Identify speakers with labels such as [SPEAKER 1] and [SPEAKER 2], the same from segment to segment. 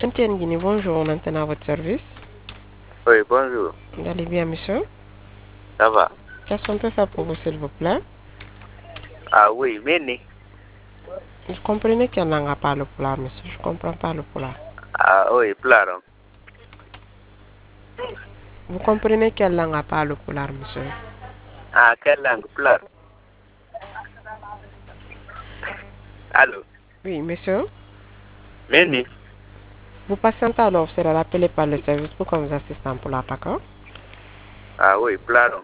[SPEAKER 1] Etienne Guinée, bonjour, maintenant à votre service.
[SPEAKER 2] Oui, bonjour.
[SPEAKER 1] Vous allez bien, monsieur?
[SPEAKER 2] Ça va?
[SPEAKER 1] Qu'est-ce qu'on peut faire pour vous, s'il vous plaît?
[SPEAKER 2] Ah oui, Mini.
[SPEAKER 1] Vous comprenez quelle langue a parle pulaar, monsieur? Je comprends pas le pulaar.
[SPEAKER 2] Ah oui, Plaro.
[SPEAKER 1] Vous comprenez quelle langue a parle pulaar, monsieur?
[SPEAKER 2] Ah, quelle langue? Plaro. Allô?
[SPEAKER 1] Oui, monsieur?
[SPEAKER 2] Mini.
[SPEAKER 1] Vous patientez alors, vous serez rappelé par le service pour qu'on vous assiste en pulaar, d'accord?
[SPEAKER 2] Ah oui, Plaro.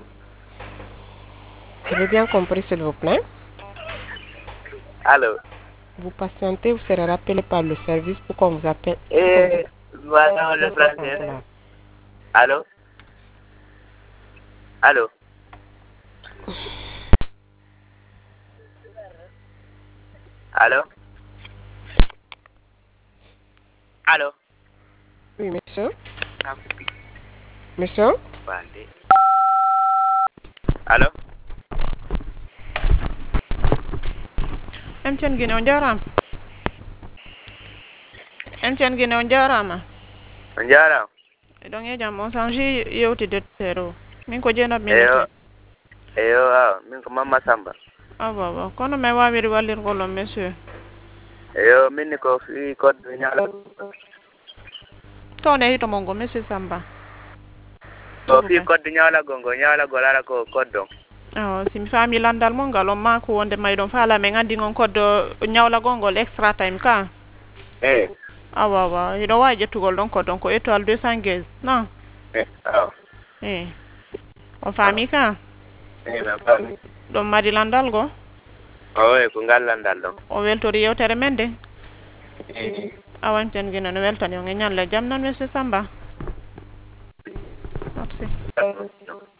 [SPEAKER 1] J'ai bien compris, s'il vous plaît.
[SPEAKER 2] Allô?
[SPEAKER 1] Vous patientez, vous serez rappelé par le service pour qu'on vous appelle.
[SPEAKER 2] Voilà le
[SPEAKER 1] Assiste en
[SPEAKER 2] français.
[SPEAKER 1] pulaar.
[SPEAKER 2] Allô? Allô? Allô? Allô?
[SPEAKER 1] Oui, monsieur? Monsieur?
[SPEAKER 2] Bande. Allô?
[SPEAKER 3] Etienne Guinée on jarama. Etienne Guinée on jarama.
[SPEAKER 2] On jaaraama.
[SPEAKER 3] Eɗon e jam on change yewtide teɗo min ko jeenat
[SPEAKER 2] Eyo.
[SPEAKER 3] minute.
[SPEAKER 2] Eyo, min ko Mamma Samba.
[SPEAKER 3] Awa kono mi wawiri wallirgol on monsieur.
[SPEAKER 2] Eyo, min ko fi koddo ñaala.
[SPEAKER 3] Tawne hito mon go monsieur Samba.
[SPEAKER 2] Ko fi koddo ñaalagol ala ko koddo.
[SPEAKER 3] Awa simi fami landal mon ngal on mako wonde mayɗon faala min andi on koddo ñawlagol ngol extra time ka. Awa hiɗo wawi ƴettugol ɗon koddon ko étoile 215 non.
[SPEAKER 2] Awa.
[SPEAKER 3] On faami ka.
[SPEAKER 2] Mi faami.
[SPEAKER 3] ɗon mari landal go.
[SPEAKER 2] Oui, ko ngal landal ɗon.
[SPEAKER 3] O weltori yewtere men de. Awa Etienne Guinée no weltani on e ñalle jam nan monsieur Samba. Merci.